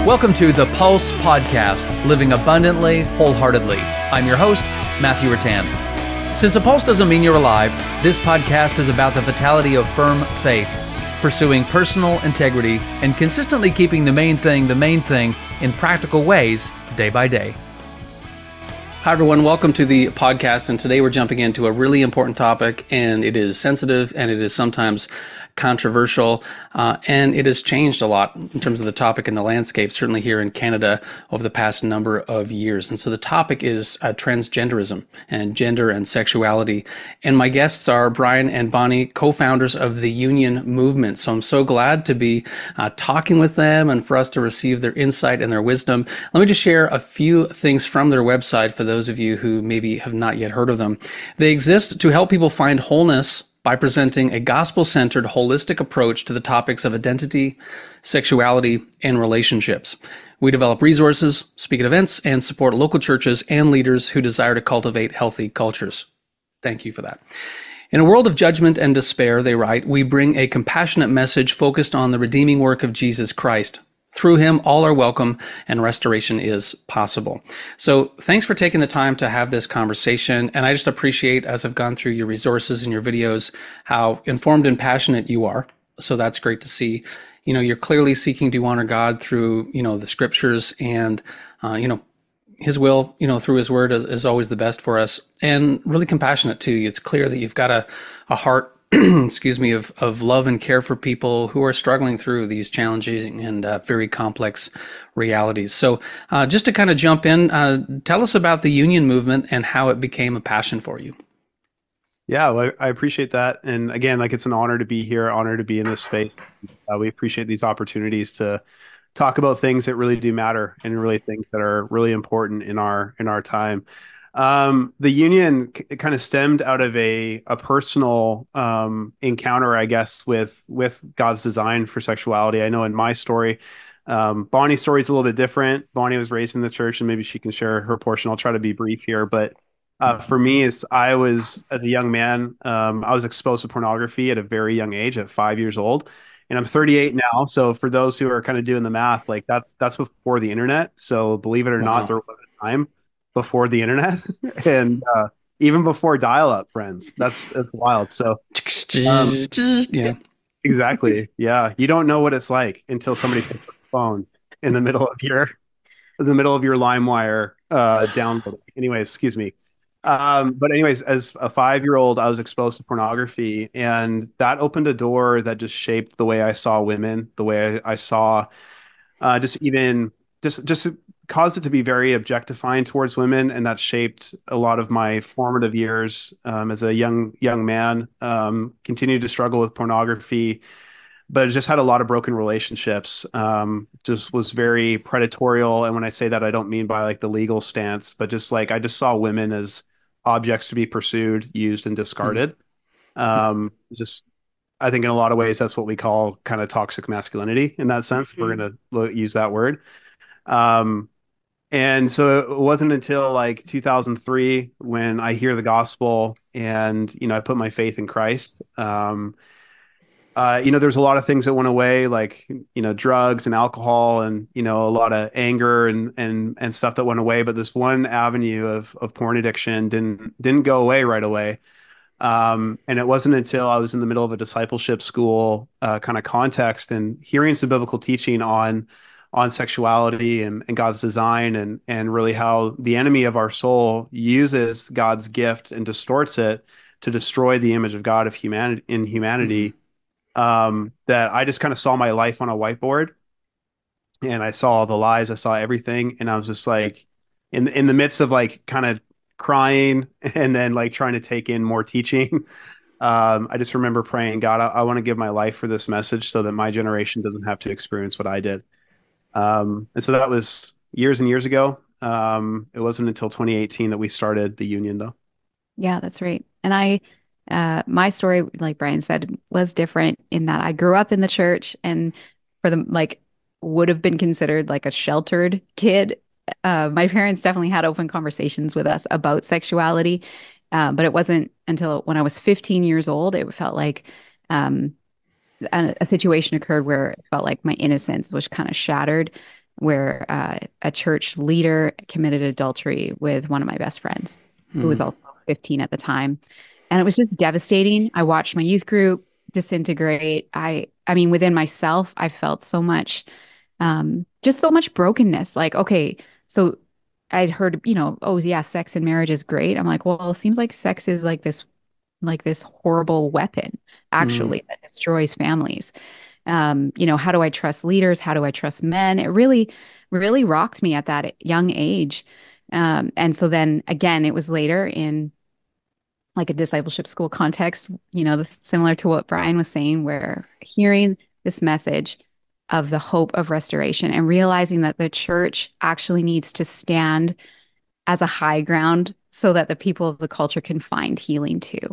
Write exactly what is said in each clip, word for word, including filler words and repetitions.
Welcome to the Pulse Podcast, Living Abundantly, Wholeheartedly. I'm your host, Matthew Rattan. Since a pulse doesn't mean you're alive, this podcast is about the vitality of firm faith, pursuing personal integrity, and consistently keeping the main thing the main thing in practical ways, day by day. Hi, everyone. Welcome to the podcast. And today we're jumping into a really important topic, and it is sensitive and it is sometimes controversial, uh, and it has changed a lot in terms of the topic and the landscape, certainly here in Canada over the past number of years. And so the topic is uh, transgenderism and gender and sexuality. And my guests are Brian and Bonnie, co-founders of the Union Movement. So I'm so glad to be uh, talking with them and for us to receive their insight and their wisdom. Let me just share a few things from their website for those of you who maybe have not yet heard of them. They exist to help people find wholeness by presenting a gospel-centered, holistic approach to the topics of identity, sexuality, and relationships. We develop resources, speak at events, and support local churches and leaders who desire to cultivate healthy cultures. Thank you for that. In a world of judgment and despair, they write, we bring a compassionate message focused on the redeeming work of Jesus Christ. Through him, all are welcome and restoration is possible. So thanks for taking the time to have this conversation. And I just appreciate, as I've gone through your resources and your videos, how informed and passionate you are. So that's great to see. You know, you're clearly seeking to honor God through, you know, the scriptures and, uh, you know, his will, you know, through his word is, is always the best for us, and really compassionate too. It's clear that you've got a, a heart excuse me, of, of love and care for people who are struggling through these challenging and uh, very complex realities. So uh, just to kind of jump in, uh, tell us about the Union Movement and how it became a passion for you. Yeah, well, I appreciate that. And again, like it's an honor to be here, honor to be in this space. Uh, we appreciate these opportunities to talk about things that really do matter and really things that are really important in our in our time. Um, the union c- kind of stemmed out of a a personal um, encounter, I guess, with with God's design for sexuality. I know in my story, um, Bonnie's story is a little bit different. Bonnie was raised in the church, and maybe she can share her portion. I'll try to be brief here, but uh, for me, is I was as a young man, um, I was exposed to pornography at a very young age, at five years old. And I'm thirty-eight now. So for those who are kind of doing the math, like that's that's before the internet. So believe it or not, Wow. there was a time before the internet and uh, even before dial-up, friends. That's that's wild. So um, Yeah. exactly, yeah. You don't know what it's like until somebody picks up the phone in the middle of your in the middle of your LimeWire uh, download. Anyways, excuse me. Um, but anyways, as a five-year-old, I was exposed to pornography, and that opened a door that just shaped the way I saw women, the way I, I saw uh, just even just just caused it to be very objectifying towards women, and that shaped a lot of my formative years um, as a young young man. Um, continued to struggle with pornography, but just had a lot of broken relationships. Um, just was very predatorial, and when I say that, I don't mean by like the legal stance, but just like I just saw women as objects to be pursued, used, and discarded. Um, just I think in a lot of ways that's what we call kind of toxic masculinity in that sense. We're going to use that word. Um, and so it wasn't until like two thousand three when I hear the gospel and, you know, I put my faith in Christ. Um, uh, you know, there's a lot of things that went away, like, you know, drugs and alcohol and, you know, a lot of anger and, and, and stuff that went away. But this one avenue of, of porn addiction didn't, didn't go away right away. Um, and it wasn't until I was in the middle of a discipleship school uh, kind of context and hearing some biblical teaching on on sexuality and, and God's design and and really how the enemy of our soul uses God's gift and distorts it to destroy the image of God of humanity in humanity. Um, that I just kind of saw my life on a whiteboard, and I saw all the lies, I saw everything, and I was just like in in the midst of like kind of crying and then like trying to take in more teaching. Um, I just remember praying, God, I, I want to give my life for this message so that my generation doesn't have to experience what I did. Um, and so that was years and years ago. Um, it wasn't until twenty eighteen that we started the union, though. Yeah, that's right. And I, uh, my story, like Brian said, was different in that I grew up in the church and for the like would have been considered like a sheltered kid. Uh, my parents definitely had open conversations with us about sexuality, uh, but it wasn't until when I was fifteen years old, it felt like um, a, a situation occurred where it felt like my innocence was kind of shattered. where uh, a church leader committed adultery with one of my best friends, who was Hmm. also fifteen at the time. And it was just devastating. I watched my youth group disintegrate. I, I mean, within myself, I felt so much, um, just so much brokenness. Like, okay, so I'd heard, you know, oh yeah, sex in marriage is great. I'm like, well, it seems like sex is like this, like this horrible weapon, Hmm. actually, that destroys families. Um, you know, how do I trust leaders? How do I trust men? It really, really rocked me at that young age. Um, and so then again, it was later in like a discipleship school context, you know, this, similar to what Brian was saying, where hearing this message of the hope of restoration and realizing that the church actually needs to stand as a high ground so that the people of the culture can find healing too.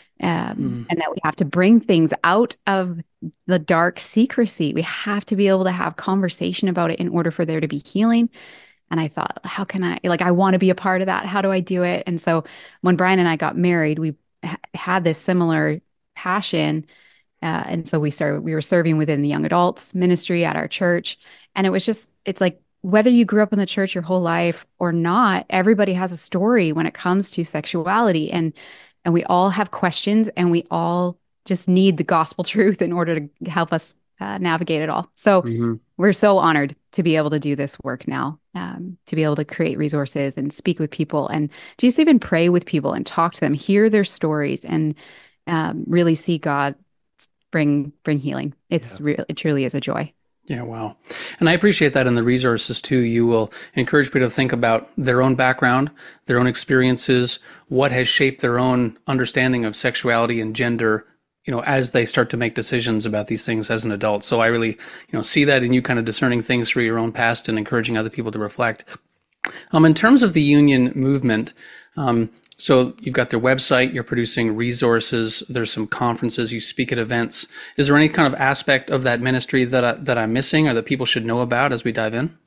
Um, Hmm. and that we have to bring things out of the dark secrecy. We have to be able to have conversation about it in order for there to be healing. And I thought, how can I, like, I want to be a part of that. How do I do it? And so when Brian and I got married, we ha- had this similar passion. Uh, and so we started, we were serving within the young adults ministry at our church. And it was just, it's like, whether you grew up in the church your whole life or not, everybody has a story when it comes to sexuality. And, and we all have questions and we all just need the gospel truth in order to help us uh, navigate it all. So Hmm. we're so honored to be able to do this work now, um, to be able to create resources and speak with people and just even pray with people and talk to them, hear their stories, and um, really see God bring bring healing. Yeah. It's real. It truly is a joy. Yeah, wow. And I appreciate that in the resources too. You will encourage people to think about their own background, their own experiences, what has shaped their own understanding of sexuality and gender, you know, as they start to make decisions about these things as an adult. So I really, you know, see that in you kind of discerning things through your own past and encouraging other people to reflect. Um, in terms of the union movement, um, so you've got their website, you're producing resources, there's some conferences, you speak at events. Is there any kind of aspect of that ministry that I, that I'm missing or that people should know about as we dive in?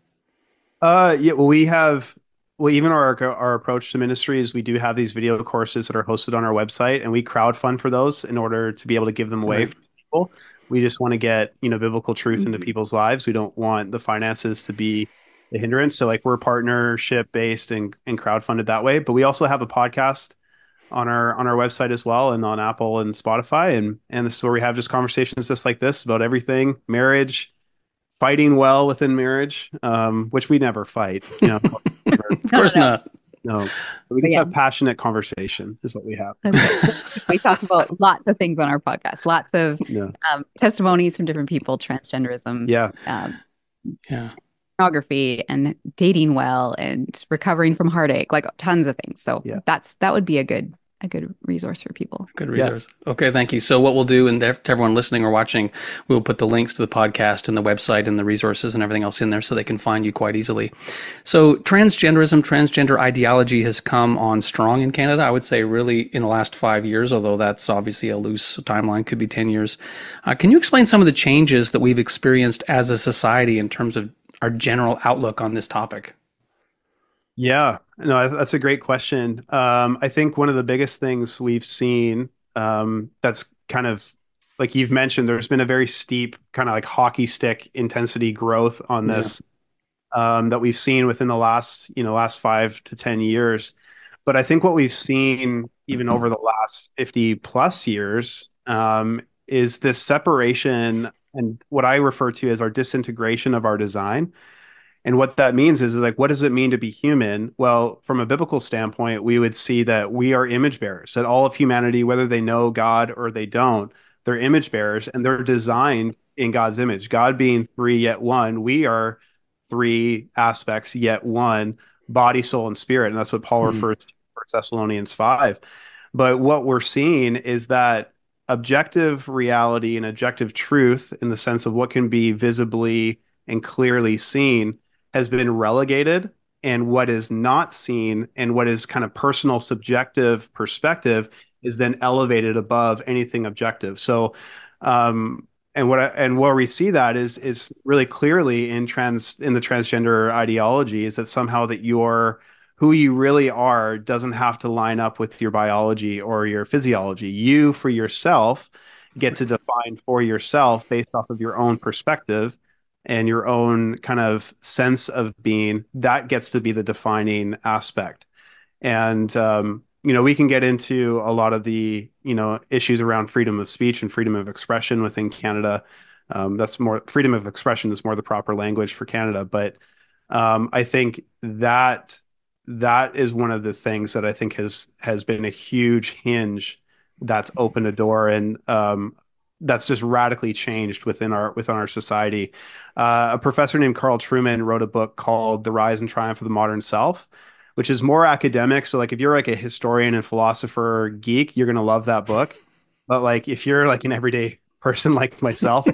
Uh, yeah, well, we have, well, even our our approach to ministry is we do have these video courses that are hosted on our website, and we crowdfund for those in order to be able to give them away Right. for people. We just want to get, you know, biblical truth into Mhm. people's lives. We don't want the finances to be the hindrance. So like we're partnership based and and crowdfunded that way. But we also have a podcast on our on our website as well, and on Apple and Spotify, and and this is where we have just conversations just like this about everything, marriage, fighting well within marriage, um, which we never fight, you know. Never, Of No, no, course no. not. no, we But just yeah, have passionate conversation is what we have. that's it. We talk about lots of things on our podcast, lots of Yeah, um, testimonies from different people, transgenderism, yeah, um, Yeah. pornography, and dating well, and recovering from heartache, like tons of things. So yeah, that's that would be a good a good resource for people. Good yeah. resource. Okay, thank you. So what we'll do, and to everyone listening or watching, we'll put the links to the podcast and the website and the resources and everything else in there so they can find you quite easily. So transgenderism, transgender ideology has come on strong in Canada, I would say really in the last five years, although that's obviously a loose timeline, could be ten years. Uh, can you explain some of the changes that we've experienced as a society in terms of our general outlook on this topic? Yeah, no, that's a great question. Um, I think one of the biggest things we've seen, um, that's kind of like you've mentioned, there's been a very steep kind of like hockey stick intensity growth on Yeah. this, um, that we've seen within the last, you know, last five to ten years. But I think what we've seen even over the last fifty plus years, um, is this separation and what I refer to as our disintegration of our design. And what that means is, is like, what does it mean to be human? Well, from a biblical standpoint, we would see that we are image bearers, that all of humanity, whether they know God or they don't, they're image bearers and they're designed in God's image. God being three yet one, we are three aspects yet one, body, soul, and spirit. And that's what Paul Hmm. refers to in First Thessalonians five. But what we're seeing is that objective reality and objective truth, in the sense of what can be visibly and clearly seen, has been relegated, and what is not seen and what is kind of personal subjective perspective is then elevated above anything objective. So um and what I, and where we see that is is really clearly in trans in the transgender ideology, is that somehow that your who you really are doesn't have to line up with your biology or your physiology. You for yourself get to define for yourself based off of your own perspective, and your own kind of sense of being, that gets to be the defining aspect. And, um, you know, we can get into a lot of the, you know, issues around freedom of speech and freedom of expression within Canada. Um, that's more freedom of expression is more the proper language for Canada. But um, I think that that is one of the things that I think has has been a huge hinge that's opened a door, and um, that's just radically changed within our within our society. Uh, a professor named Carl Trueman wrote a book called The Rise and Triumph of the Modern Self, which is more academic. So like if you're like a historian and philosopher geek, you're going to love that book. But like if you're like an everyday person like myself,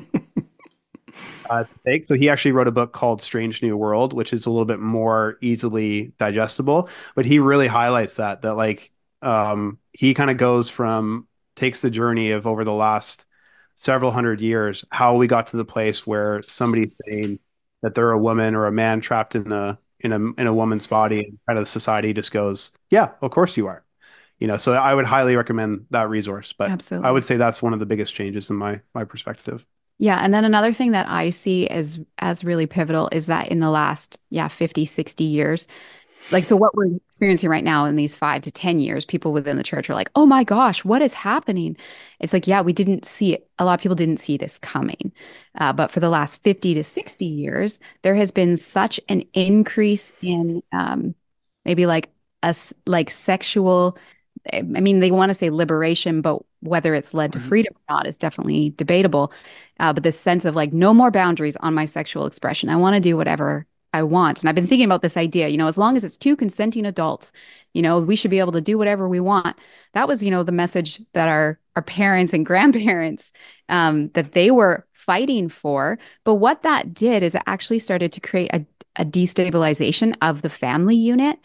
uh, take. So he actually wrote a book called Strange New World, which is a little bit more easily digestible. But he really highlights that that like um, he kind of goes from takes the journey of over the last several hundred years, how we got to the place where somebody's saying that they're a woman or a man trapped in a in a in a woman's body, and kind of society just goes, yeah, of course you are. You know, so I would highly recommend that resource. But Absolutely. I would say that's one of the biggest changes in my my perspective. Yeah. And then another thing that I see as as really pivotal is that in the last, yeah, fifty, sixty years, like, so what we're experiencing right now in these five to ten years, people within the church are like, oh my gosh, what is happening? It's like, yeah, we didn't see it. A lot of people didn't see this coming. Uh, but for the last fifty to sixty years, there has been such an increase in um, maybe like us like sexual. I mean, they want to say liberation, but whether it's led to freedom or not is definitely debatable. Uh, but this sense of like, no more boundaries on my sexual expression. I want to do whatever I want. And I've been thinking about this idea, you know, as long as it's two consenting adults, you know, we should be able to do whatever we want. That was, you know, the message that our our parents and grandparents um, that they were fighting for. But what that did is it actually started to create a, a destabilization of the family unit.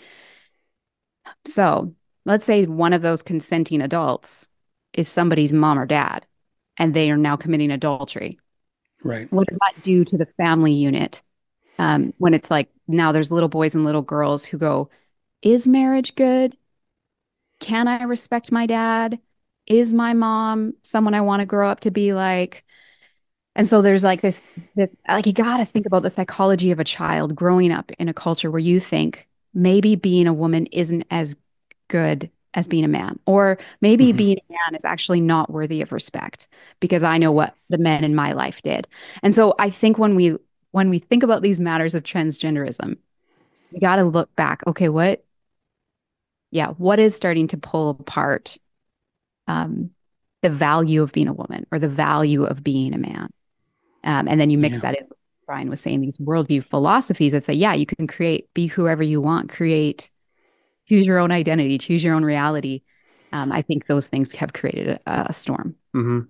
So let's say one of those consenting adults is somebody's mom or dad, and they are now committing adultery. Right. What does that do to the family unit? Um, when it's like now there's little boys and little girls who go, is marriage good? Can I respect my dad? Is my mom someone I want to grow up to be like? And so there's like this, this like you got to think about the psychology of a child growing up in a culture where you think maybe being a woman isn't as good as being a man, or maybe mm-hmm. being a man is actually not worthy of respect because I know what the men in my life did. And so I think when we when we think about these matters of transgenderism, we got to look back. Okay, what? Yeah, what is starting to pull apart um, the value of being a woman or the value of being a man? Um, and then you mix yeah. that in. Brian was saying these worldview philosophies that say, yeah, you can create, be whoever you want, create, choose your own identity, choose your own reality. Um, I think those things have created a, a storm. Mm-hmm.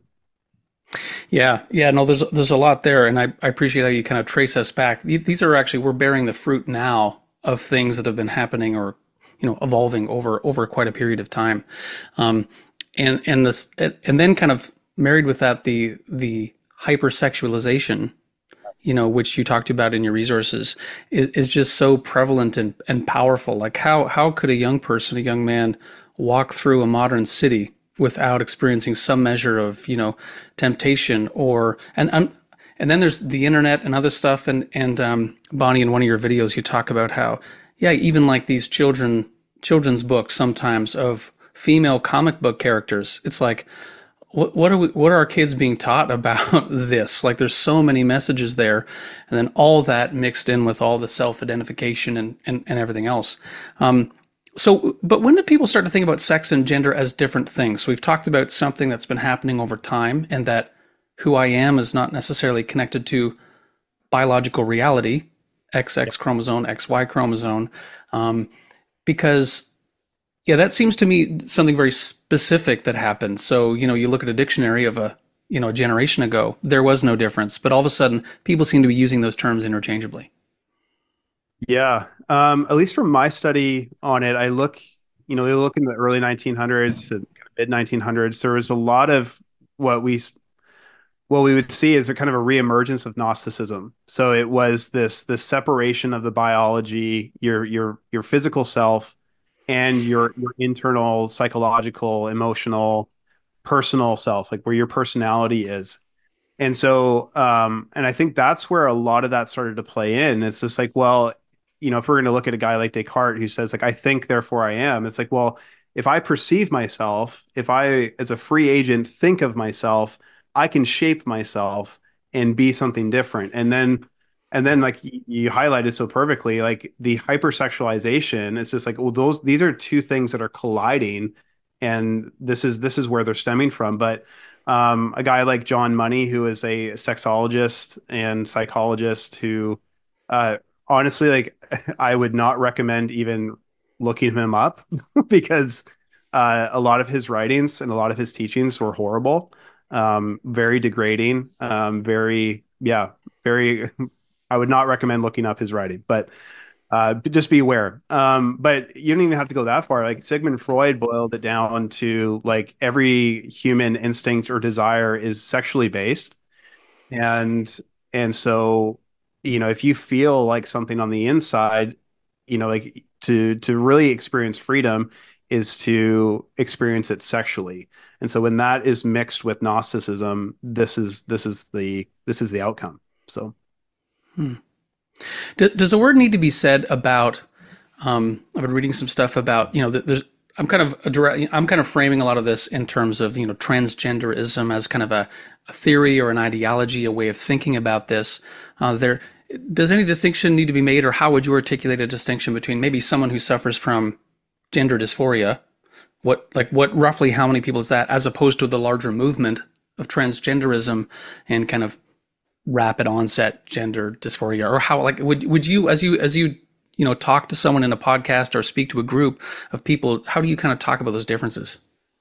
Yeah, yeah, no, there's there's a lot there, and I, I appreciate how you kind of trace us back. These are actually, we're bearing the fruit now of things that have been happening or, you know, evolving over over quite a period of time, um, and and this and then kind of married with that the the hypersexualization, you know, which you talked about in your resources, is, is just so prevalent and, and powerful. Like how how could a young person, a young man, walk through a modern city without experiencing some measure of, you know, temptation or, and and, and then there's the internet and other stuff. And, and um, Bonnie, in one of your videos, you talk about how, yeah, even like these children, children's books sometimes of female comic book characters, it's like, what, what are we, what are our kids being taught about this? Like there's so many messages there, and then all that mixed in with all the self-identification and, and, and everything else. Um, So, but when did people start to think about sex and gender as different things? So we've talked about something that's been happening over time, and that who I am is not necessarily connected to biological reality, X X chromosome, X Y chromosome, um, because, yeah, that seems to me something very specific that happened. So, you know, you look at a dictionary of a, you know, a generation ago, there was no difference, but all of a sudden people seem to be using those terms interchangeably. Yeah. Um, at least from my study on it, I look, you know, we look in the early nineteen hundreds to mid nineteen hundreds. There was a lot of what we, what we would see is a kind of a reemergence of Gnosticism. So it was this, this separation of the biology, your, your, your physical self and your, your internal psychological, emotional, personal self, like where your personality is. And so, um, and I think that's where a lot of that started to play in. It's just like, well, you know, if we're going to look at a guy like Descartes who says, like, I think, therefore I am, it's like, well, if I perceive myself, if I, as a free agent, think of myself, I can shape myself and be something different. And then, and then, like y- you highlighted so perfectly, like the hypersexualization, it's just like, well, those, these are two things that are colliding. And this is, this is where they're stemming from. But um, a guy like John Money, who is a sexologist and psychologist, who uh, honestly, like, I would not recommend even looking him up because uh, a lot of his writings and a lot of his teachings were horrible, um, very degrading, um, very, yeah, very. I would not recommend looking up his writing, but uh, just be aware. Um, but you don't even have to go that far. Like Sigmund Freud boiled it down to like every human instinct or desire is sexually based. And and so, you know, if you feel like something on the inside, you know, like to to really experience freedom is to experience it sexually. And so when that is mixed with Gnosticism, this is this is the this is the outcome. So Hmm. Does a word need to be said about? Um, I've been reading some stuff about, you know, there's. I'm kind of a direct, I'm kind of framing a lot of this in terms of, you know, transgenderism as kind of a, a theory or an ideology, a way of thinking about this. Uh, there, does any distinction need to be made, or how would you articulate a distinction between maybe someone who suffers from gender dysphoria? What, like, what roughly, how many people is that, as opposed to the larger movement of transgenderism and kind of rapid onset gender dysphoria, or how, like, would would you, as you as you you know talk to someone in a podcast or speak to a group of people, how do you kind of talk about those differences?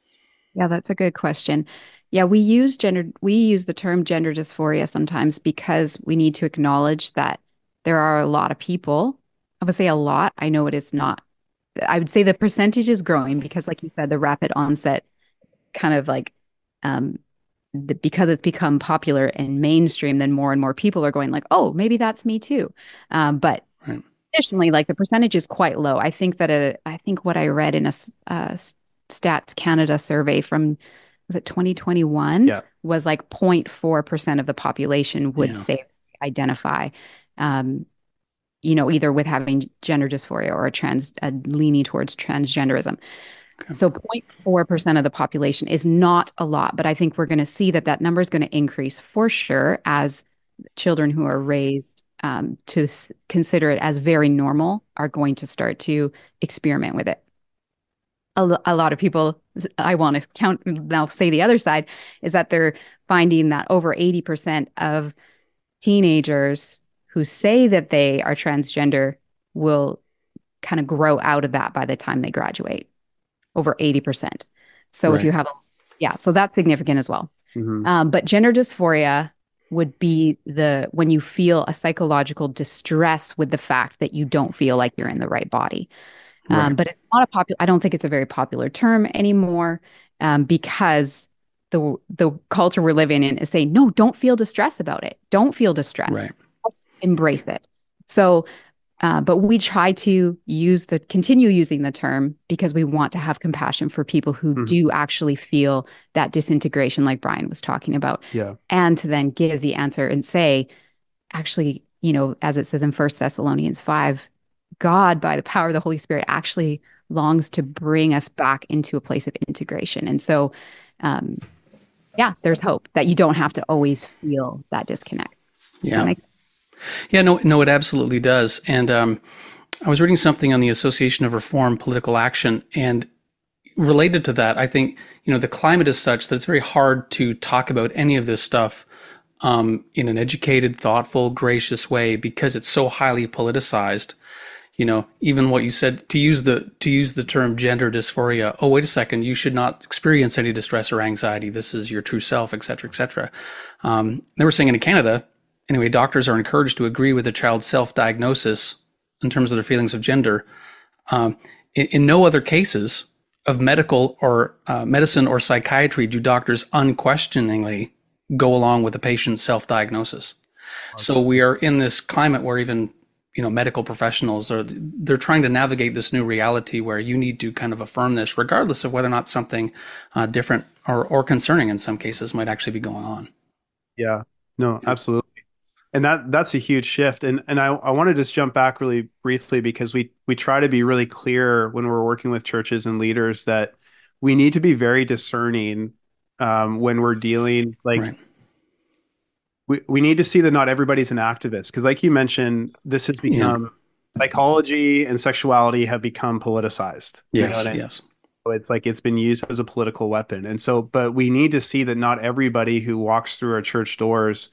Yeah, that's a good question. Yeah, we use gender, we use the term gender dysphoria sometimes because we need to acknowledge that there are a lot of people. I would say a lot. I know it is not. I would say the percentage is growing because, like you said, the rapid onset kind of like um the, because it's become popular and mainstream, then more and more people are going like, oh, maybe that's me too. Um, but Right. additionally, like the percentage is quite low. I think that a, I think what I read in a s- uh, S- Stats Canada survey from, was it twenty twenty-one, yeah, was like zero point four percent of the population would Yeah. say identify, um, you know, either with having gender dysphoria or a trans, a leaning towards transgenderism. Okay. So zero point four percent of the population is not a lot, but I think we're going to see that that number is going to increase for sure as children who are raised um, to s- consider it as very normal are going to start to experiment with it. A, lo- a lot of people, I want to count now, say the other side, is that they're finding that over eighty percent of teenagers who say that they are transgender will kind of grow out of that by the time they graduate, over eighty percent. So if you Right. have, a, yeah, so that's significant as well. hmm Um, but gender dysphoria would be the when you feel a psychological distress with the fact that you don't feel like you're in the right body. Um, Right. but it's not a popular. I don't think it's a very popular term anymore um, because the the culture we're living in is saying no, don't feel distress about it. Don't feel distress. Right. Just embrace it. So uh, but we try to use the continue using the term because we want to have compassion for people who hmm do actually feel that disintegration, like Brian was talking about, yeah, and to then give the answer and say, actually, you know, as it says in First Thessalonians five, God, by the power of the Holy Spirit, actually longs to bring us back into a place of integration. And so, um, yeah, there's hope that you don't have to always feel that disconnect. Does that Yeah. make Yeah. No. No. It absolutely does. And um, I was reading something on the Association of Reform Political Action, and related to that, I think, you know, the climate is such that it's very hard to talk about any of this stuff um, in an educated, thoughtful, gracious way because it's so highly politicized. You know, even what you said, to use the to use the term gender dysphoria. Oh, wait a second, you should not experience any distress or anxiety. This is your true self, et cetera, et cetera. Um, they were saying in Canada, anyway, doctors are encouraged to agree with a child's self-diagnosis in terms of their feelings of gender. Um, in, in no other cases of medical or uh, medicine or psychiatry do doctors unquestioningly go along with the patient's self-diagnosis. So we are in this climate where even, you know, medical professionals are, they're trying to navigate this new reality where you need to kind of affirm this, regardless of whether or not something uh, different or, or concerning in some cases might actually be going on. yeah. No, absolutely. And that that's a huge shift. And and I, I want to just jump back really briefly because we we try to be really clear when we're working with churches and leaders that we need to be very discerning um, when we're dealing like Right. we, we need to see that not everybody's an activist because like you mentioned, this has Yeah. become psychology and sexuality have become politicized. You know what Yes. I mean? Yes. So it's like it's been used as a political weapon. And so, but we need to see that not everybody who walks through our church doors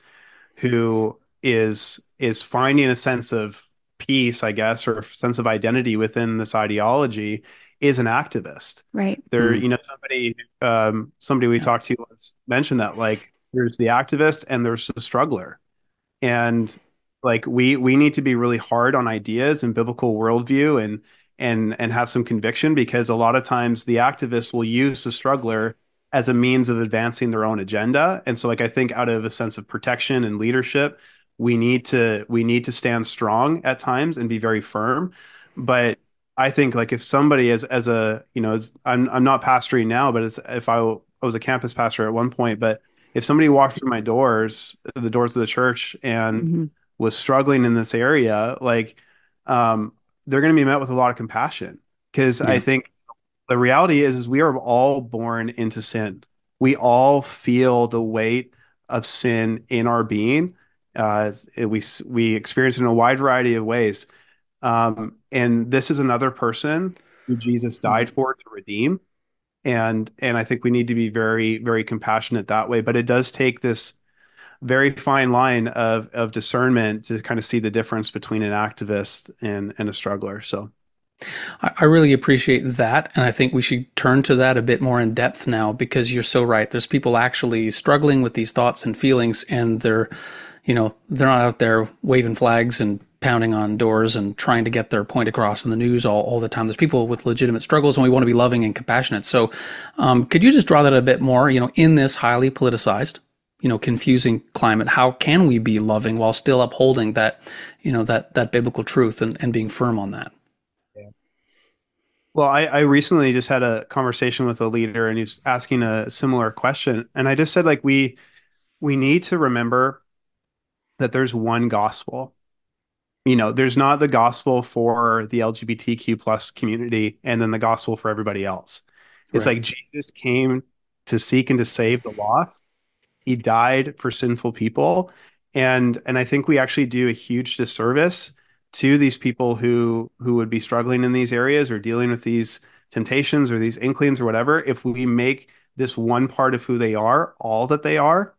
who is is finding a sense of peace, I guess, or a sense of identity within this ideology is an activist. Right. There, Mm. you know, somebody um somebody we Yeah. talked to once mentioned that like there's the activist and there's the struggler. And like we we need to be really hard on ideas and biblical worldview and and and have some conviction because a lot of times the activists will use the struggler as a means of advancing their own agenda. And so like I think out of a sense of protection and leadership, we need to we need to stand strong at times and be very firm. But I think like if somebody is as a, you know, as, I'm I'm not pastoring now, but it's if I, I was a campus pastor at one point, but if somebody walked through my doors, the doors of the church, and Hmm. was struggling in this area, like um, they're going to be met with a lot of compassion because I Yeah. think the reality is, is we are all born into sin. We all feel the weight of sin in our being. Uh, we we experience it in a wide variety of ways, um, and this is another person who Jesus Mm. died for to redeem and and I think we need to be very very compassionate that way. But it does take this very fine line of of discernment to kind of see the difference between an activist and and a struggler. So I, I really appreciate that. And I think we should turn to that a bit more in depth now because you're so right. There's people actually struggling with these thoughts and feelings, and they're, you know, they're not out there waving flags and pounding on doors and trying to get their point across in the news all, all the time. There's people with legitimate struggles, and we want to be loving and compassionate. So, um, could you just draw that a bit more, you know, in this highly politicized, you know, confusing climate, how can we be loving while still upholding that, you know, that, that biblical truth and, and being firm on that? well, I, I recently just had a conversation with a leader and he was asking a similar question. And I just said, like, we we need to remember that there's one gospel. You know, there's not the gospel for the L G B T Q plus community and then the gospel for everybody else. It's Right. like Jesus came to seek and to save the lost. He died for sinful people. And and I think we actually do a huge disservice to these people who who would be struggling in these areas or dealing with these temptations or these inklings or whatever if we make this one part of who they are all that they are,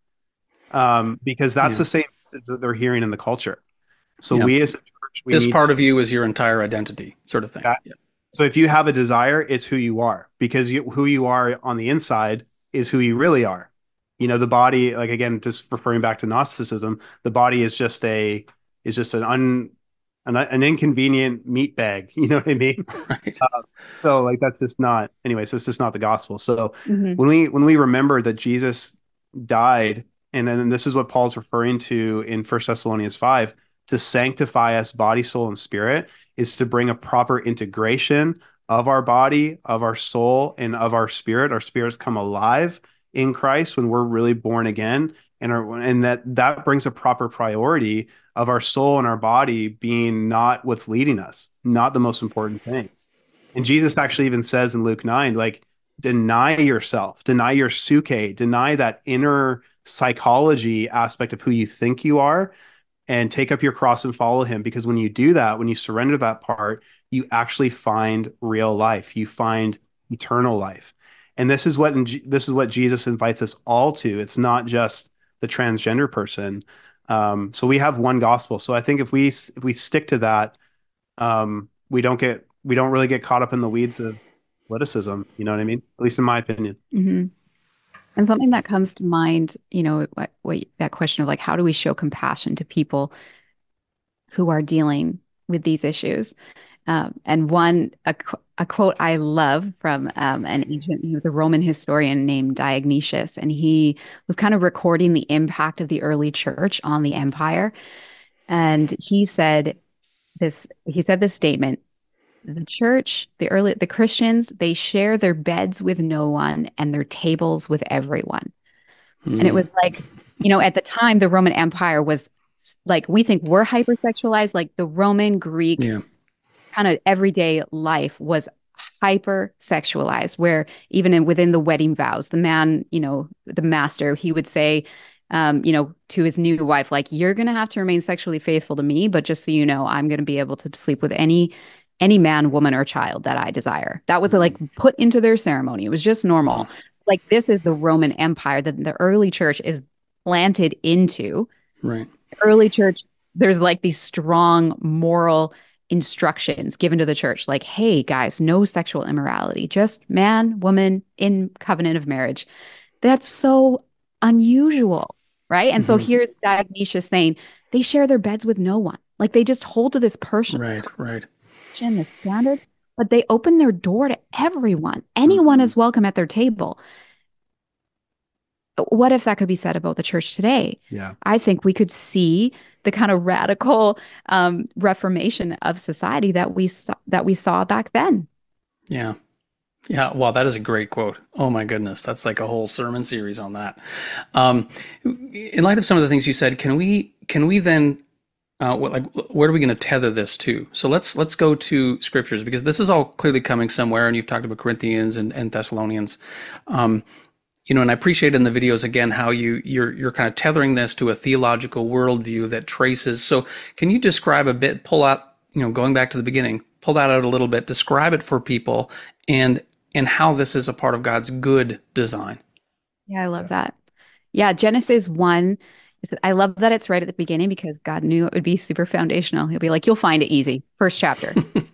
um, because that's Yeah. the same that they're hearing in the culture. So Yeah. we as a church, we This need part to of you is your entire identity, sort of thing. that. Yeah. So if you have a desire, it's who you are because you, who you are on the inside is who you really are. You know, the body, like again, just referring back to Gnosticism, the body is just a is just an un an, an inconvenient meat bag. You know what I mean? Right. Uh, so like that's just not. Anyways, that's just not the gospel. So Hmm. when we when we remember that Jesus died, and then this is what Paul's referring to in First Thessalonians five, to sanctify us body, soul, and spirit is to bring a proper integration of our body, of our soul, and of our spirit. Our spirits come alive in Christ when we're really born again, and our, and that that brings a proper priority of our soul and our body being not what's leading us, not the most important thing. And Jesus actually even says in Luke nine, like, deny yourself, deny your suke, deny that inner psychology aspect of who you think you are, and take up your cross and follow him. Because when you do that, when you surrender that part, you actually find real life. You find eternal life. And this is what this is what Jesus invites us all to. It's not just the transgender person. Um, so we have one gospel. So I think if we if we stick to that, um, we don't get we don't really get caught up in the weeds of politicism. You know what I mean? At least in my opinion. Hmm. And something that comes to mind, you know, what, what that question of like, how do we show compassion to people who are dealing with these issues? Um, and one, a, qu- a quote I love from um, an ancient, he was a Roman historian named Dionysius, and he was kind of recording the impact of the early church on the empire. And he said this, he said this statement, the church, the early, the Christians, they share their beds with no one and their tables with everyone. And it Mm. was like, You know, at the time, the Roman Empire was like, we think we're hypersexualized, like the Roman Greek Yeah. kind of everyday life was hyper sexualized, where even in, within the wedding vows, the man, you know, the master, he would say, um, you know, to his new wife, like, you're going to have to remain sexually faithful to me, but just so you know, I'm going to be able to sleep with any any man, woman, or child that I desire. That was like put into their ceremony. It was just normal. Like, this is the Roman Empire that the early church is planted into. Right. Early church, there's like these strong moral instructions given to the church, like, hey guys, no sexual immorality, just man, woman in covenant of marriage. That's so unusual, right? And so Mm-hmm. here's Dionysius saying they share their beds with no one. Like, they just hold to this person, Right. Right. the standard, but they open their door to everyone. Anyone is welcome at their table. What if that could be said about the church today? Yeah. I think we could see the kind of radical um, reformation of society that we saw, that we saw back then. Yeah. Yeah. Wow. That is a great quote. Oh my goodness. That's like a whole sermon series on that. Um, in light of some of the things you said, can we, can we then, uh, what, like, where are we going to tether this to? So let's, let's go to scriptures, because this is all clearly coming somewhere. And you've talked about Corinthians and, and Thessalonians. Um, You know, and I appreciate in the videos again how you you're you're kind of tethering this to a theological worldview that traces. So, can you describe a bit? Pull out, you know, going back to the beginning, pull that out a little bit. Describe it for people, and and how this is a part of God's good design. Yeah, I love that. Yeah, Genesis one. is- I love that it's right at the beginning because God knew it would be super foundational. He'll be like, "You'll find it easy." First chapter.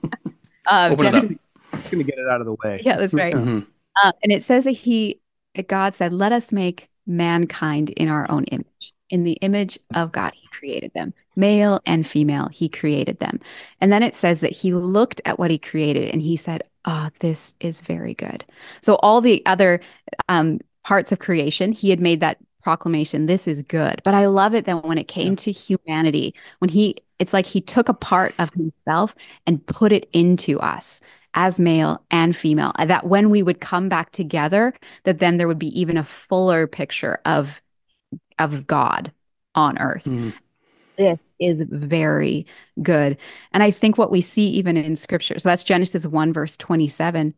Uh, Open it up. Genesis. It's going to get it out of the way. Yeah, that's right. Mhm. Uh, and it says that he, that God said, let us make mankind in our own image. In the image of God, he created them. Male and female, he created them. And then it says that he looked at what he created and he said, oh, this is very good. So all the other um, parts of creation, he had made that proclamation, this is good. But I love it that when it came Yeah. to humanity, when he, it's like he took a part of himself and put it into us as male and female, that when we would come back together, that then there would be even a fuller picture of of God on earth. Mhm. This is very good. And I think what we see even in scripture, so that's Genesis one, verse twenty-seven.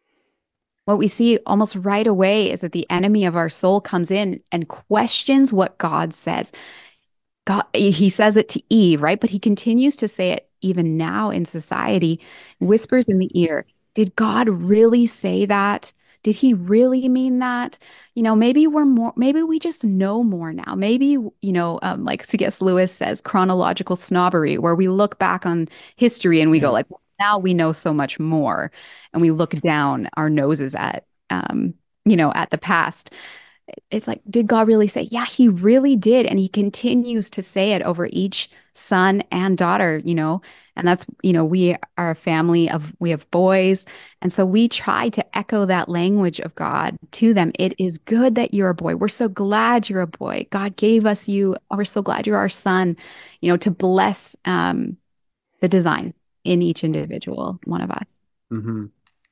What we see almost right away is that the enemy of our soul comes in and questions what God says. God, he says it to Eve, right? But he continues to say it even now in society, whispers in the ear. Did God really say that? Did he really mean that? You know, maybe we're more, maybe we just know more now. Maybe, you know, um, like C S. Lewis says, chronological snobbery, where we look back on history and we Yeah. go like, well, now we know so much more. And we look down our noses at, um, you know, at the past. It's like, did God really say? Yeah, he really did. And he continues to say it over each son and daughter, you know, and that's, you know, we are a family of, we have boys. And so we try to echo that language of God to them. It is good that you're a boy. We're so glad you're a boy. God gave us you. We're so glad you're our son, you know, to bless um, the design in each individual one of us. Mm-hmm.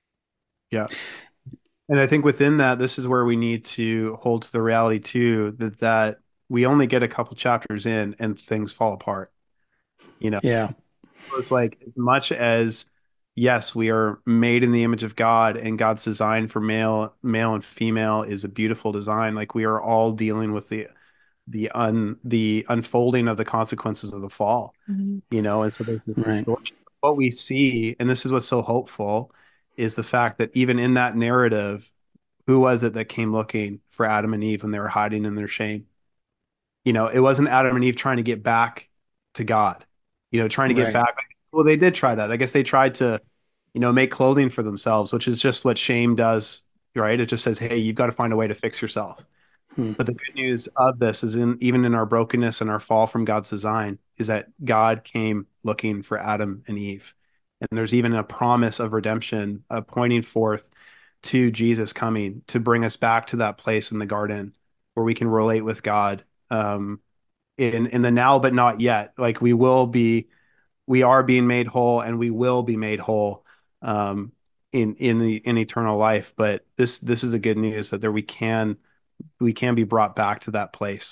Yeah. And I think within that, this is where we need to hold to the reality too, that that we only get a couple chapters in and things fall apart. You know, Yeah. so it's like, as much as yes, we are made in the image of God, and God's design for male, male and female is a beautiful design. Like, we are all dealing with the the un the unfolding of the consequences of the fall. You know, and so there's this Right. distortion. What we see, and this is what's so hopeful, is the fact that even in that narrative, who was it that came looking for Adam and Eve when they were hiding in their shame? You know, it wasn't Adam and Eve trying to get back to God, you know, trying to get Right. back. Well, they did try that. I guess they tried to, you know, make clothing for themselves, which is just what shame does, right? It just says, hey, you've got to find a way to fix yourself. Hmm. But the good news of this is, in even in our brokenness and our fall from God's design, is that God came looking for Adam and Eve. And there's even a promise of redemption, uh, pointing forth to Jesus coming to bring us back to that place in the garden where we can relate with God, um, in in the now but not yet. Like, we will be, we are being made whole, and we will be made whole, um, in in the in eternal life. But this this is a good news that there we can we can be brought back to that place.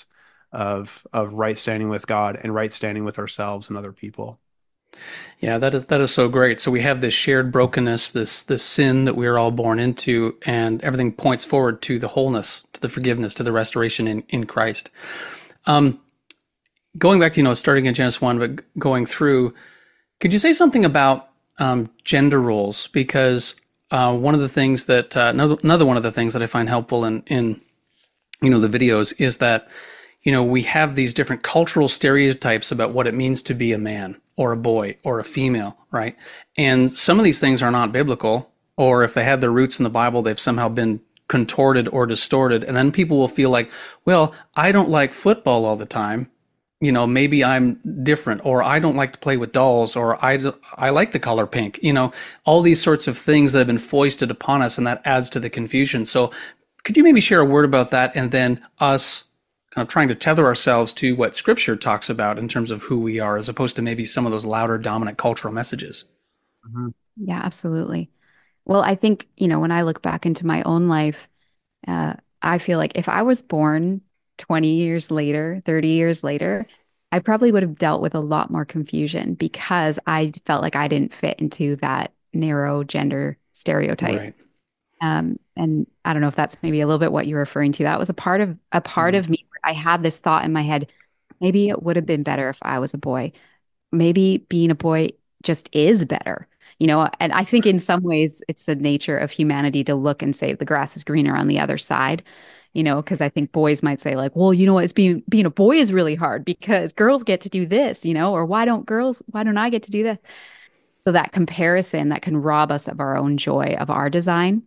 of of right standing with God and right standing with ourselves and other people. Yeah, that is that is so great. So we have this shared brokenness, this this sin that we are all born into, and everything points forward to the wholeness, to the forgiveness, to the restoration in in Christ. Um, going back to, you know, starting in Genesis one, but going through, could you say something about um, gender roles? Because uh, one of the things that uh, another, another one of the things that I find helpful in in you know the videos is that, you know, we have these different cultural stereotypes about what it means to be a man or a boy or a female, right? And some of these things are not biblical, or if they had their roots in the Bible, they've somehow been contorted or distorted. And then people will feel like, well, I don't like football all the time. You know, maybe I'm different, or I don't like to play with dolls, or I, I like the color pink, you know, all these sorts of things that have been foisted upon us, and that adds to the confusion. So could you maybe share a word about that, and then us kind of trying to tether ourselves to what Scripture talks about in terms of who we are, as opposed to maybe some of those louder, dominant cultural messages? Mm-hmm. Yeah, absolutely. Well, I think, you know, when I look back into my own life, uh, I feel like if I was born twenty years later, thirty years later, I probably would have dealt with a lot more confusion because I felt like I didn't fit into that narrow gender stereotype. Right. Um, and I don't know if that's maybe a little bit what you're referring to. That was a part of a part Mhm. of me. I had this thought in my head, maybe it would have been better if I was a boy. Maybe being a boy just is better, you know? And I think in some ways it's the nature of humanity to look and say the grass is greener on the other side, you know, because I think boys might say like, well, you know what, it's being being a boy is really hard because girls get to do this, you know, or why don't girls, why don't I get to do this? So that comparison that can rob us of our own joy of our design.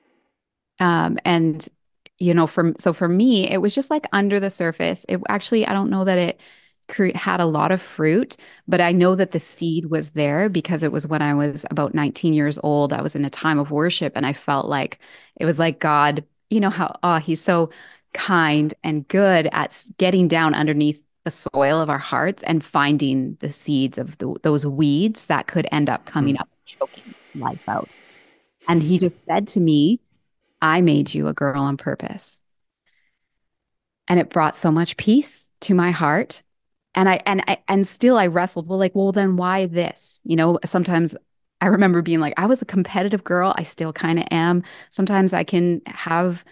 Um, and you know, from so for me, it was just like under the surface. It actually, I don't know that it cre had a lot of fruit, but I know that the seed was there because it was when I was about nineteen years old. I was in a time of worship, and I felt like it was like God, you know how, oh, he's so kind and good at s- getting down underneath the soil of our hearts and finding the seeds of the, those weeds that could end up coming up, choking life out. And he just said to me, I made you a girl on purpose. And it brought so much peace to my heart. And I and I and still I wrestled, well, like, well, then why this? You know, sometimes I remember being like, I was a competitive girl. I still kind of am. Sometimes I can have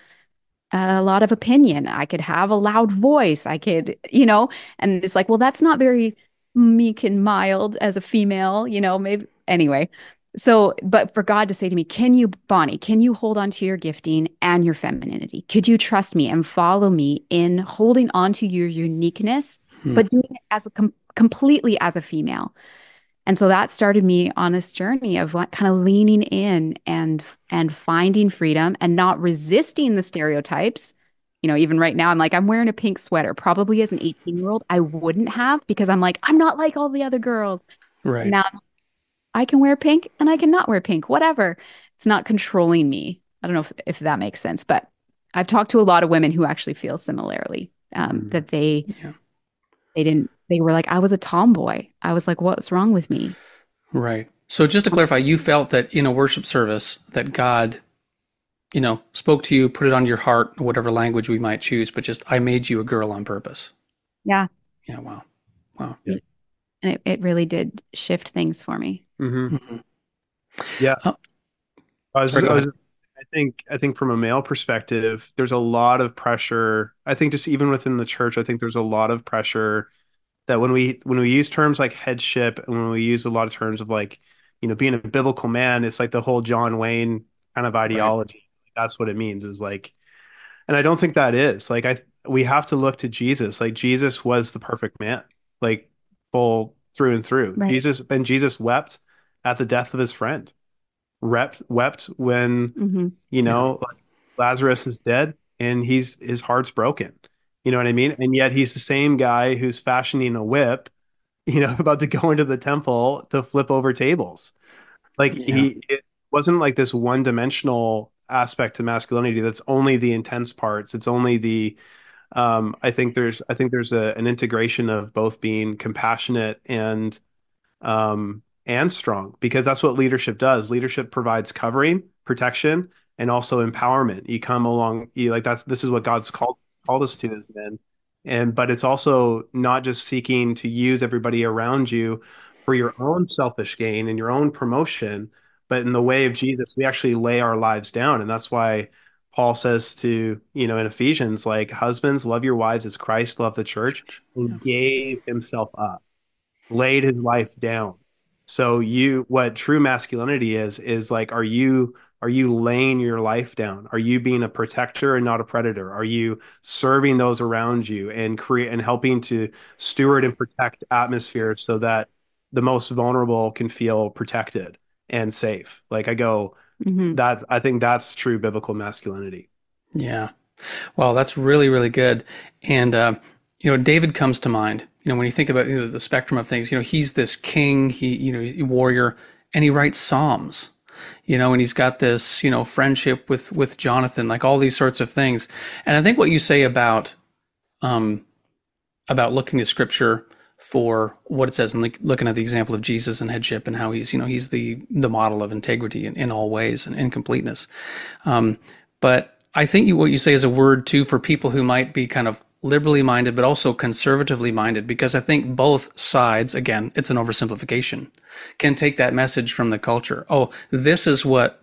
a lot of opinion. I could have a loud voice. I could, you know, and it's like, well, that's not very meek and mild as a female, you know, maybe anyway. So, but for God to say to me, can you, Bonnie, can you hold on to your gifting and your femininity? Could you trust me and follow me in holding on to your uniqueness, Hmm. but doing it as a com completely as a female? And so that started me on this journey of like kind of leaning in and and finding freedom and not resisting the stereotypes. You know, even right now, I'm like, I'm wearing a pink sweater. Probably as an eighteen year old, I wouldn't have because I'm like, I'm not like all the other girls. Right. Now I can wear pink and I cannot wear pink, whatever. It's not controlling me. I don't know if, if that makes sense, but I've talked to a lot of women who actually feel similarly, um, Mhm. that they Yeah. they didn't they were like, I was a tomboy. I was like, what's wrong with me? Right. So just to clarify, you felt that in a worship service that God, you know, spoke to you, put it on your heart, whatever language we might choose, but just, I made you a girl on purpose. Yeah. Yeah. Wow. Wow. Yeah. And it, it really did shift things for me. Mm-hmm. hmm Yeah. Oh, I was, sorry, go I was, ahead. I think, I think from a male perspective, there's a lot of pressure. I think just even within the church, I think there's a lot of pressure that when we when we use terms like headship and when we use a lot of terms of like, you know, being a biblical man, it's like the whole John Wayne kind of Right. ideology. That's what it means is like, and I don't think that is like I we have to look to Jesus. Like Jesus was the perfect man, like full through and through. Right. Jesus and Jesus wept at the death of his friend. Wept wept when hmm you Yeah. know like Lazarus is dead and he's his heart's broken. You know what I mean? And yet he's the same guy who's fashioning a whip, you know, about to go into the temple to flip over tables. Like Yeah. he, it wasn't like this one-dimensional aspect to masculinity that's only the intense parts. It's only the, um, I think there's, I think there's a, an integration of both being compassionate and, um, and strong because that's what leadership does. Leadership provides covering, protection, and also empowerment. You come along, you like that's this is what God's called called us to as men And but it's also not just seeking to use everybody around you for your own selfish gain and your own promotion, but in the way of Jesus, we actually lay our lives down. And that's why Paul says to, you know, in Ephesians, like, husbands, love your wives as Christ loved the church Church. Yeah. and gave himself up, laid his life down. So you, what true masculinity is, is like, are you, are you laying your life down? Are you being a protector and not a predator? Are you serving those around you and create and helping to steward and protect atmospheres so that the most vulnerable can feel protected and safe? Like I go, Mhm. that's, I think that's true biblical masculinity. Yeah. Well, that's really, really good. And, uh, you know, David comes to mind, you know, when you think about, you know, the spectrum of things, you know, he's this king, he, you know, he's a warrior, and he writes Psalms, you know, and he's got this, you know, friendship with, with Jonathan, like all these sorts of things. And I think what you say about, um, about looking to scripture for what it says and like looking at the example of Jesus and headship and how he's, you know, he's the, the model of integrity in, in all ways and in completeness. Um, but I think you, what you say is a word too for people who might be kind of liberally minded, but also conservatively minded, because I think both sides, again, it's an oversimplification, can take that message from the culture. Oh, this is what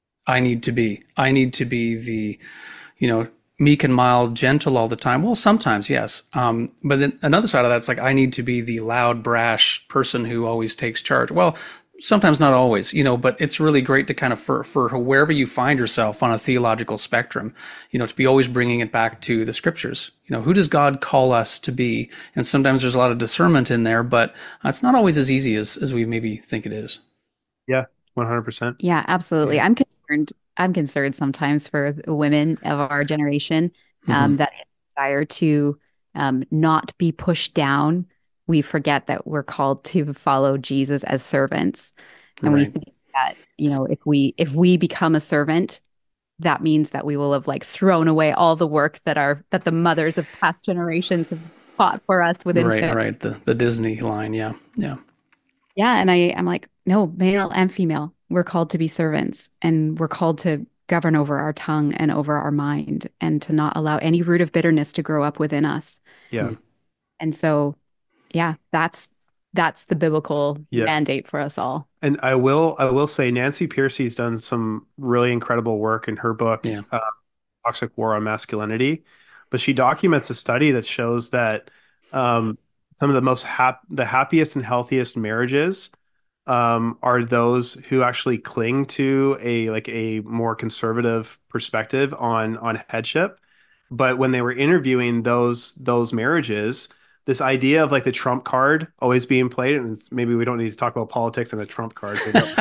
I need to be. I need to be the, you know, meek and mild, gentle all the time. Well, sometimes, yes. Um, but then another side of that's like, I need to be the loud, brash person who always takes charge. Well, sometimes not always, you know, but it's really great to kind of, for, for wherever you find yourself on a theological spectrum, you know, to be always bringing it back to the scriptures. You know, who does God call us to be? And sometimes there's a lot of discernment in there, but it's not always as easy as, as we maybe think it is. Yeah, one hundred percent. Yeah, absolutely. Yeah. I'm concerned. I'm concerned sometimes for the women of our generation um, Mhm. that desire to um, not be pushed down. We forget that we're called to follow Jesus as servants, and we Right. think that, you know, if we if we become a servant, that means that we will have like thrown away all the work that our that the mothers of past generations have fought for us within Right, family. right. The the Disney line. Yeah. Yeah. Yeah, and I I'm like, no, male and female, we're called to be servants, and we're called to govern over our tongue and over our mind, and to not allow any root of bitterness to grow up within us. Yeah. And so, yeah, that's that's the biblical Yeah. mandate for us all. And I will, I will say Nancy Pearcey's done some really incredible work in her book, Yeah. uh, Toxic War on Masculinity, but she documents a study that shows that um, some of the most hap the happiest and healthiest marriages um, are those who actually cling to a like a more conservative perspective on on headship. But when they were interviewing those those marriages, this idea of like the Trump card always being played, and it's, maybe we don't need to talk about politics and the Trump card.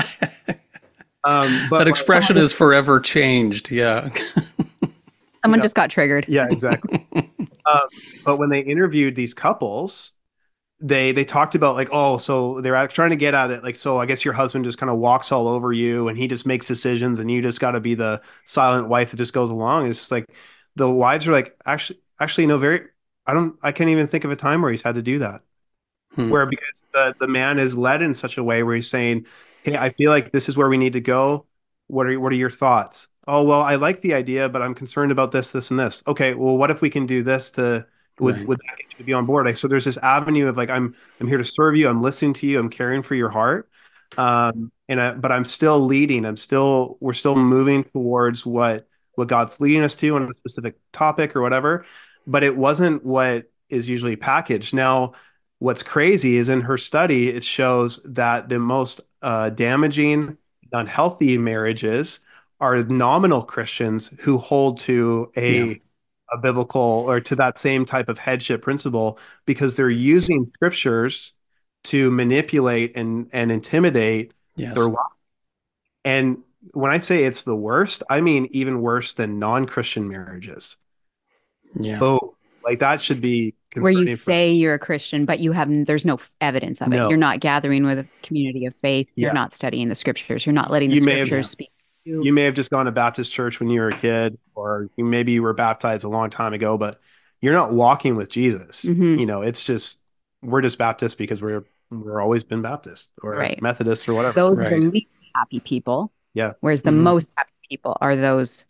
um, but That expression is forever changed. Yeah. Someone Yeah. just got triggered. Yeah, exactly. um, but when they interviewed these couples, they they talked about like, oh, so they're out trying to get at it like, so I guess your husband just kind of walks all over you and he just makes decisions and you just got to be the silent wife that just goes along. And it's just like the wives are like, actually, actually, no, very, I don't, I can't even think of a time where he's had to do that. Hmm. Where because the the man is led in such a way where he's saying, hey, I feel like this is where we need to go. What are what are your thoughts? Oh, well, I like the idea, but I'm concerned about this, this, and this. Okay, well, what if we can do this to would Right. would that get you to be on board? Like, so there's this avenue of like, I'm I'm here to serve you, I'm listening to you, I'm caring for your heart. Um, and I, but I'm still leading, I'm still we're still moving towards what what God's leading us to on a specific topic or whatever. But it wasn't what is usually packaged. Now, what's crazy is in her study, it shows that the most uh, damaging, unhealthy marriages are nominal Christians who hold to a, Yeah. a biblical or to that same type of headship principle because they're using scriptures to manipulate and, and intimidate Yes. their life. And when I say it's the worst, I mean even worse than non-Christian marriages. Yeah. Oh, like that should be Where you concerning for- say you're a Christian, but you have there's no f- evidence of it. No. You're not gathering with a community of faith. You're Yeah. not studying the scriptures. You're not letting the You may have- scriptures speak to you. You may have just gone to Baptist church when you were a kid, or you maybe you were baptized a long time ago, but you're not walking with Jesus. Mhm. You know, it's just we're just Baptist because we're we're always been Baptist or Right. Methodist or whatever. Those are Right. the least happy people. Yeah. Whereas the Mhm. most happy people are those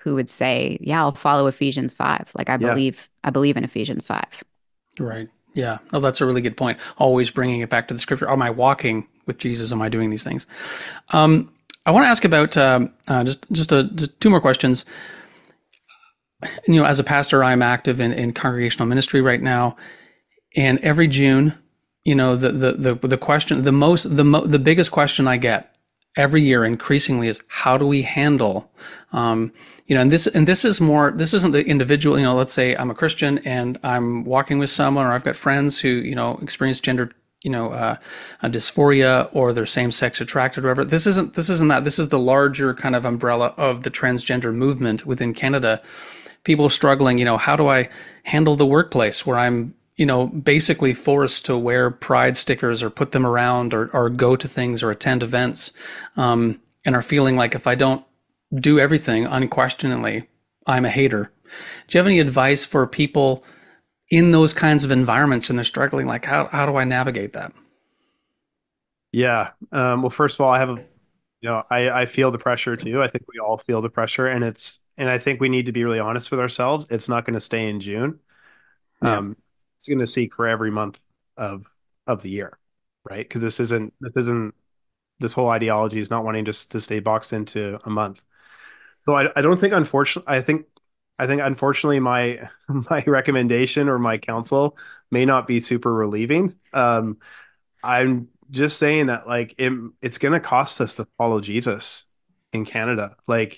who would say, yeah, I'll follow Ephesians five. Like I Yeah. believe, I believe in Ephesians five. Right. Yeah. Oh, that's a really good point. Always bringing it back to the scripture. Am I walking with Jesus? Am I doing these things? Um, I want to ask about um, uh, just just, a, just two more questions. You know, as a pastor, I'm active in, in congregational ministry right now, and every June, you know, the the the, the question, the most, the mo- the biggest question I get every year, increasingly, is how do we handle, um, you know, and this and this is more. This isn't the individual. You know, let's say I'm a Christian and I'm walking with someone, or I've got friends who, you know, experience gender, you know, uh, a dysphoria, or they're same-sex attracted, or whatever. This isn't. This isn't that. This is the larger kind of umbrella of the transgender movement within Canada. People struggling, you know, how do I handle the workplace where I'm, you know, basically forced to wear pride stickers or put them around, or, or go to things or attend events, um, and are feeling like if I don't do everything unquestioningly, I'm a hater. Do you have any advice for people in those kinds of environments and they're struggling? Like, how, how do I navigate that? Yeah. Um, well, first of all, I have a, you know, I, I feel the pressure too. I think we all feel the pressure, and it's, and I think we need to be really honest with ourselves. It's not going to stay in June. Yeah. Um, it's going to seek for every month of, of the year, right? Because this isn't, this isn't, this whole ideology is not wanting just to stay boxed into a month. So I, I don't think, unfortunately, I think, I think unfortunately my, my recommendation or my counsel may not be super relieving. Um, I'm just saying that like it, it's going to cost us to follow Jesus in Canada. Like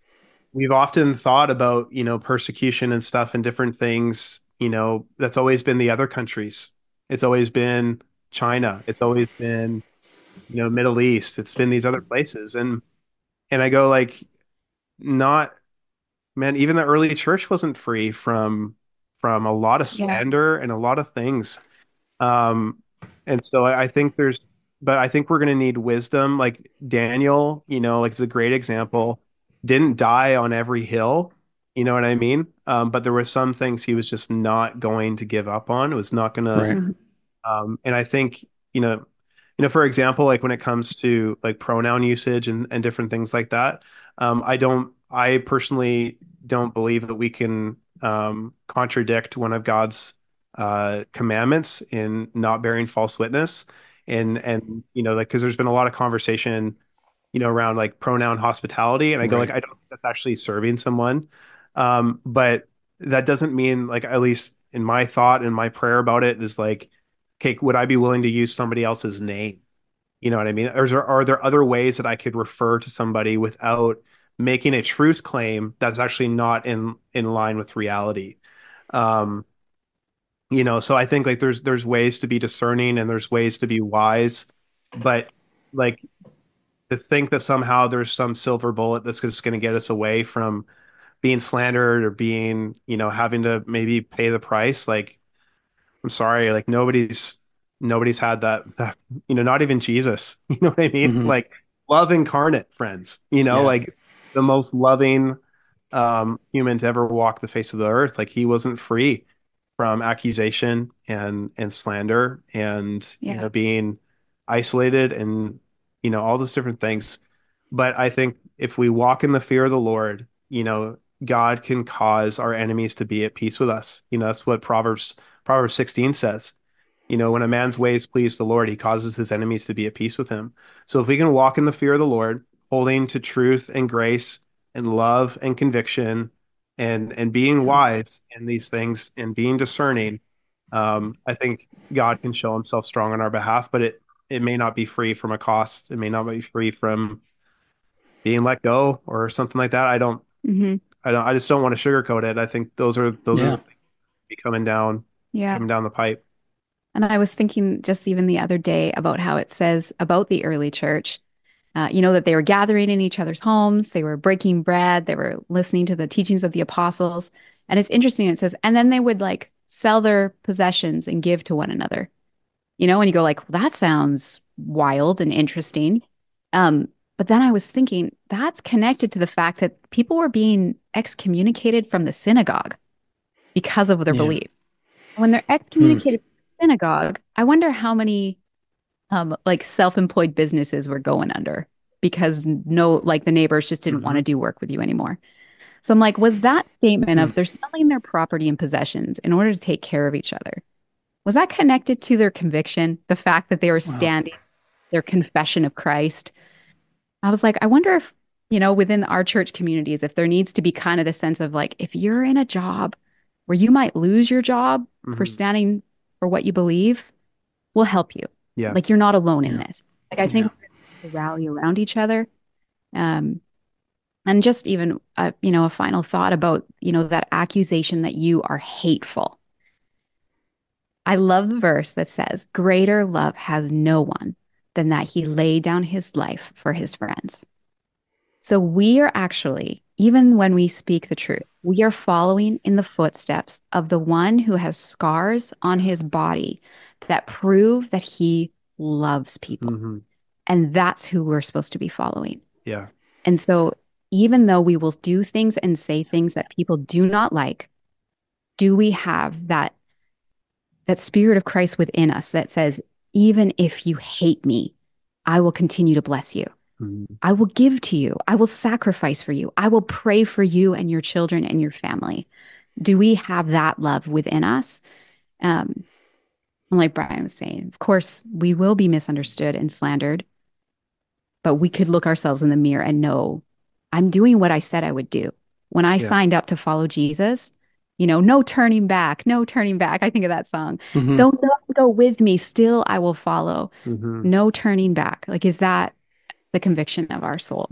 we've often thought about, you know, persecution and stuff and different things, you know, that's always been the other countries. It's always been China. It's always been, you know, Middle East. It's been these other places. And, and I go like, not, man, even the early church wasn't free from, from a lot of Yeah. slander and a lot of things. Um, and so I, I think there's, but I think we're going to need wisdom. Like Daniel, you know, like it's a great example. Didn't die on every hill, you know what I mean? Um, but there were some things he was just not going to give up on. It was not going to, Right. Mhm. um, and I think, you know, you know, for example, like when it comes to like pronoun usage and, and different things like that, um, I don't, I personally don't believe that we can um, contradict one of God's uh, commandments in not bearing false witness. And, and, you know, like, cause there's been a lot of conversation, you know, around like pronoun hospitality. And I go like, Right. I don't think that's actually serving someone. Um, but that doesn't mean like, at least in my thought and my prayer about it is like, okay, would I be willing to use somebody else's name? You know what I mean? Or is there, are there other ways that I could refer to somebody without making a truth claim that's actually not in in line with reality? Um, you know, so I think like there's there's ways to be discerning and there's ways to be wise, but like to think that somehow there's some silver bullet that's just going to get us away from being slandered or being, you know, having to maybe pay the price, like I'm sorry, like nobody's nobody's had that that you know, not even Jesus. You know what I mean? Hmm. Like love incarnate, friends. You know, Yeah. like the most loving um human to ever walk the face of the earth. Like he wasn't free from accusation and and slander and you Yeah. know being isolated and you know all those different things. But I think if we walk in the fear of the Lord, you know, God can cause our enemies to be at peace with us. You know, that's what Proverbs Proverbs sixteen says. You know, when a man's ways please the Lord, he causes his enemies to be at peace with him. So if we can walk in the fear of the Lord, holding to truth and grace and love and conviction and and being wise in these things and being discerning, um, I think God can show himself strong on our behalf, but it it may not be free from a cost. It may not be free from being let go or something like that. I don't Hmm. I don't I just don't want to sugarcoat it. I think those are those are the Yeah. things be coming down Yeah. coming down the pipe. And I was thinking just even the other day about how it says about the early church, uh, you know, that they were gathering in each other's homes, they were breaking bread, they were listening to the teachings of the apostles. And it's interesting, it says, and then they would like sell their possessions and give to one another. You know, and you go like, well, that sounds wild and interesting. Um, but then I was thinking that's connected to the fact that people were being excommunicated from the synagogue because of their Yeah. belief. When they're Hmm. excommunicated from the synagogue, I wonder how many um, like self-employed businesses were going under because no, like the neighbors just didn't want Hmm. to do work with you anymore. So I'm like, was that statement of they're selling their property and possessions in order to take care of each other, was that connected to their conviction, the fact that they were Wow. standing their confession of Christ? I was like, I wonder if, you know, within our church communities, if there needs to be kind of the sense of like, if you're in a job where you might lose your job for Mhm. standing for what you believe, we'll help you. Yeah. Like, you're not alone in Yeah. this. Like, I think Yeah. we have to rally around each other. Um, and just even, uh, you know, a final thought about, you know, that accusation that you are hateful. I love the verse that says, greater love has no one than that he laid down his life for his friends. So we are actually, even when we speak the truth, we are following in the footsteps of the one who has scars on his body that prove that he loves people. Mhm. And that's who we're supposed to be following. Yeah. And so even though we will do things and say things that people do not like, do we have that that spirit of Christ within us that says, even if you hate me, I will continue to bless you. Mhm. I will give to you. I will sacrifice for you. I will pray for you and your children and your family. Do we have that love within us? Um, and like Brian was saying, of course, we will be misunderstood and slandered, but we could look ourselves in the mirror and know, I'm doing what I said I would do. When I Yeah. signed up to follow Jesus, you know, no turning back, no turning back. I think of that song. Mhm. Though none go with me, still I will follow. Mhm. No turning back. Like, is that the conviction of our soul?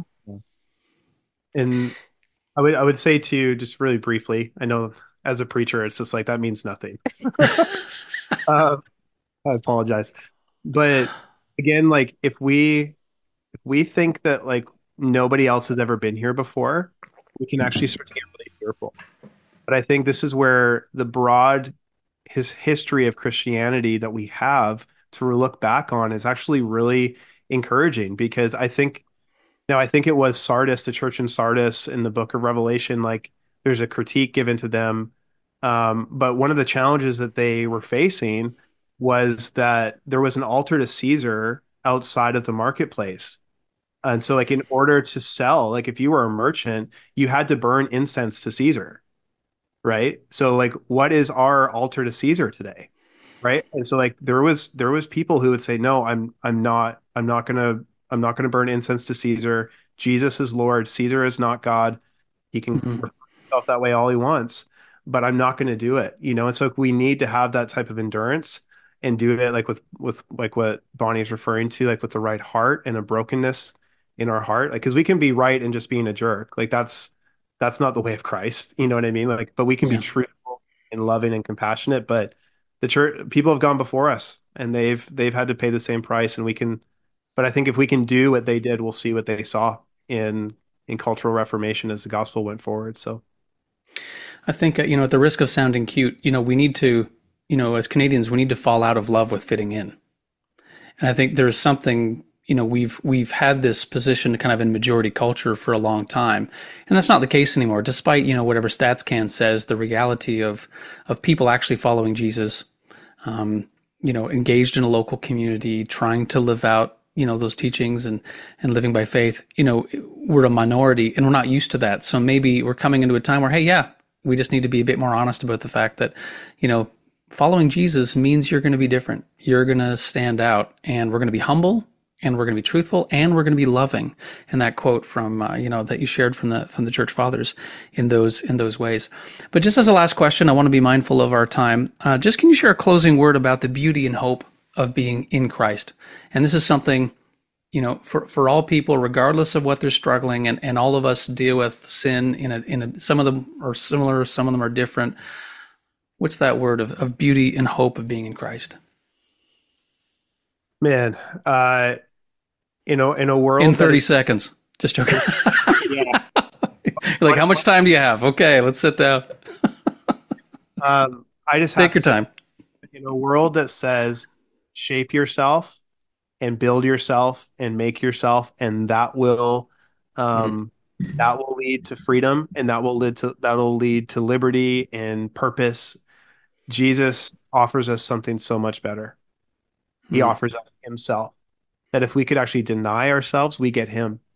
And I would I would say to you just really briefly, I know as a preacher, it's just like that means nothing. uh, I apologize. But again, like if we if we think that like nobody else has ever been here before, we can actually start to get really fearful. But I think this is where the broad his history of Christianity that we have to look back on is actually really encouraging because I think now I think it was Sardis, the church in Sardis in the book of Revelation, like there's a critique given to them. Um, but one of the challenges that they were facing was that there was an altar to Caesar outside of the marketplace. And so, like, in order to sell, like, if you were a merchant, you had to burn incense to Caesar, right? So, like, what is our altar to Caesar today, right? And so, like, there was there was people who would say, "No, I'm I'm not I'm not gonna I'm not gonna burn incense to Caesar. Jesus is Lord. Caesar is not God. He can Mhm. refer to himself that way all he wants, but I'm not going to do it." You know, and so we need to have that type of endurance and do it like with with like what Bonnie is referring to, like with the right heart and a brokenness in our heart, like because we can be right and just being a jerk, like that's that's not the way of Christ. You know what I mean? Like, but we can be Yeah. truthful and loving and compassionate. But the church people have gone before us, and they've they've had to pay the same price, and we can. But I think if we can do what they did, we'll see what they saw in in cultural reformation as the gospel went forward. So I think, uh, you know, at the risk of sounding cute, you know, we need to, you know, as Canadians, we need to fall out of love with fitting in. And I think there's something, you know, we've we've had this position kind of in majority culture for a long time, and that's not the case anymore. Despite, you know, whatever StatsCan says, the reality of of people actually following Jesus, um, you know, engaged in a local community, trying to live out, you know, those teachings and and living by faith, you know, we're a minority and we're not used to that. So maybe we're coming into a time where, hey, yeah, we just need to be a bit more honest about the fact that, you know, following Jesus means you're going to be different. You're going to stand out, and we're going to be humble, and we're going to be truthful, and we're going to be loving. And that quote from uh, you know that you shared from the from the church fathers in those in those ways. But just as a last question, I want to be mindful of our time. Uh, just can you share a closing word about the beauty and hope of being in Christ? And this is something, you know, for, for all people, regardless of what they're struggling, and, and all of us deal with sin in a in a some of them are similar, some of them are different. What's that word of, of beauty and hope of being in Christ? man, uh, you know, in a world In that thirty is- seconds. Just joking. yeah, Like, how much time do you have? Okay, let's sit down. um, I just have Take to your say, time. in a world that says shape yourself and build yourself and make yourself, and that will um, that will lead to freedom, and that will lead to that will lead to liberty and purpose. Jesus offers us something so much better. He Hmm. offers us himself. That if we could actually deny ourselves, we get him.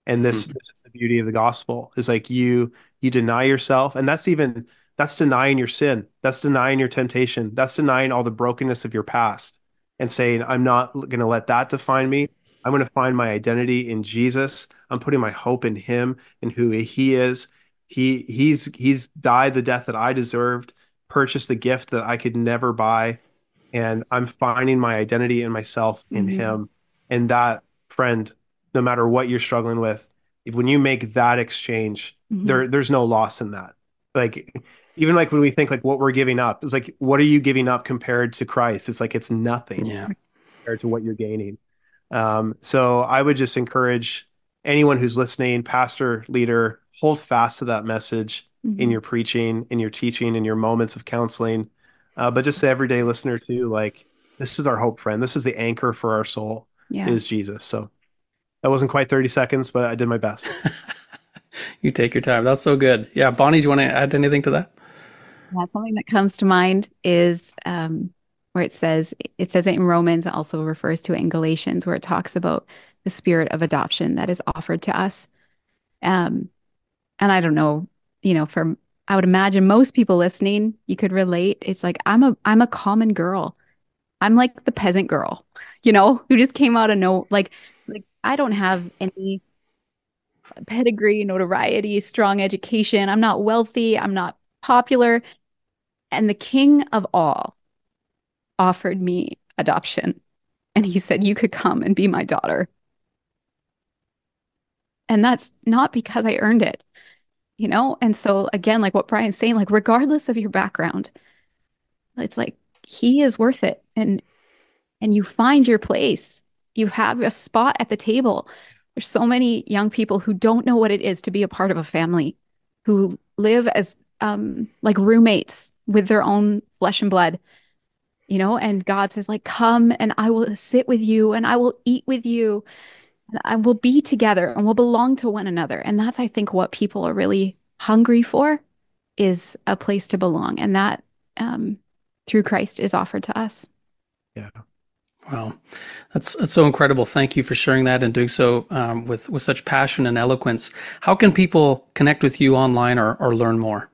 And this, Mhm. this is the beauty of the gospel, is like you you deny yourself, and that's even that's denying your sin. That's denying your temptation. That's denying all the brokenness of your past and saying, I'm not going to let that define me. I'm going to find my identity in Jesus. I'm putting my hope in him and who he is. He he's he's died the death that I deserved, purchased the gift that I could never buy, and I'm finding my identity in myself in Mhm. him. And that, friend, no matter what you're struggling with, if, when you make that exchange, Mhm. there there's no loss in that. Like, even like when we think like what we're giving up, it's like, what are you giving up compared to Christ? It's like it's nothing Yeah. compared to what you're gaining. Um, so I would just encourage anyone who's listening, pastor, leader, hold fast to that message in Mhm. your preaching, in your teaching, in your moments of counseling. Uh, but just the everyday listener too, like, this is our hope, friend. This is the anchor for our soul, Yeah. is Jesus. So that wasn't quite thirty seconds, but I did my best. You take your time. That's so good. Yeah. Bonnie, do you want to add anything to that? Yeah, something that comes to mind is um, where it says, it says it in Romans, it also refers to it in Galatians, where it talks about the spirit of adoption that is offered to us. Um, and I don't know, you know, for I would imagine most people listening, you could relate. It's like I'm a I'm a common girl. I'm like the peasant girl, you know, who just came out of no like like I don't have any pedigree, notoriety, strong education. I'm not wealthy. I'm not popular. And the king of all offered me adoption. And he said, you could come and be my daughter. And that's not because I earned it, you know? And so, again, like what Brian's saying, like, regardless of your background, it's like he is worth it. And and you find your place. You have a spot at the table. There's so many young people who don't know what it is to be a part of a family, who live as um, like roommates with their own flesh and blood, you know, and God says, like, come and I will sit with you and I will eat with you and I will be together and we'll belong to one another. And that's, I think, what people are really hungry for, is a place to belong. And that um, through Christ is offered to us. Yeah. Wow, that's that's so incredible. Thank you for sharing that and doing so um, with with such passion and eloquence. How can people connect with you online or or learn more?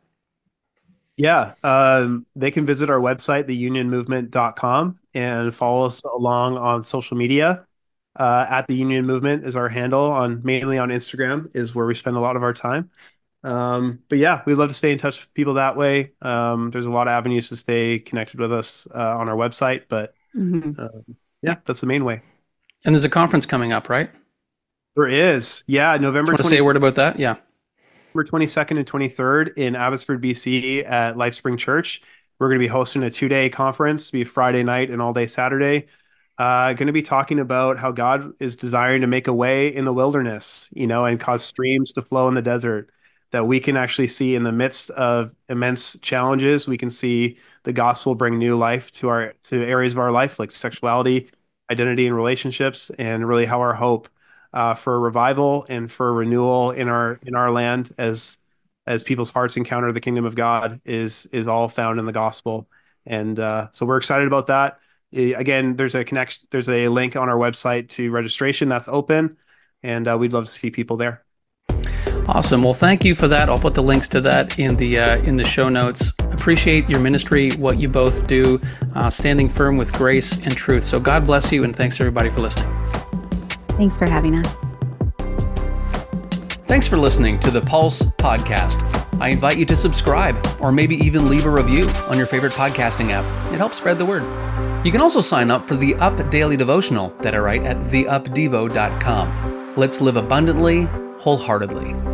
Yeah, um, they can visit our website, the union movement dot com, and follow us along on social media. Uh, at the Union Movement is our handle, on mainly on Instagram is where we spend a lot of our time. Um, but yeah, we'd love to stay in touch with people that way. Um, there's a lot of avenues to stay connected with us uh, on our website, but Mhm. um, yeah, that's the main way. And there's a conference coming up, right? There is, yeah, November Want to say a word about that? Yeah. November twenty-second and twenty-third in Abbotsford, B C at LifeSpring Church. We're going to be hosting a two-day conference, be Friday night and all day Saturday. Uh, going to be talking about how God is desiring to make a way in the wilderness, you know, and cause streams to flow in the desert, that we can actually see in the midst of immense challenges. We can see the gospel bring new life to our to areas of our life, like sexuality, identity, and relationships, and really how our hope uh, for revival and for renewal in our in our land, as as people's hearts encounter the kingdom of God, is is all found in the gospel. And uh, so we're excited about that. Again, there's a connection, there's a link on our website to registration that's open, and uh, we'd love to see people there. Awesome. Well, thank you for that. I'll put the links to that in the uh, in the show notes. Appreciate your ministry, what you both do, uh, standing firm with grace and truth. So God bless you, and thanks everybody for listening. Thanks for having us. Thanks for listening to the Pulse Podcast. I invite you to subscribe or maybe even leave a review on your favorite podcasting app. It helps spread the word. You can also sign up for the Up Daily Devotional that I write at the up devo dot com. Let's live abundantly, wholeheartedly.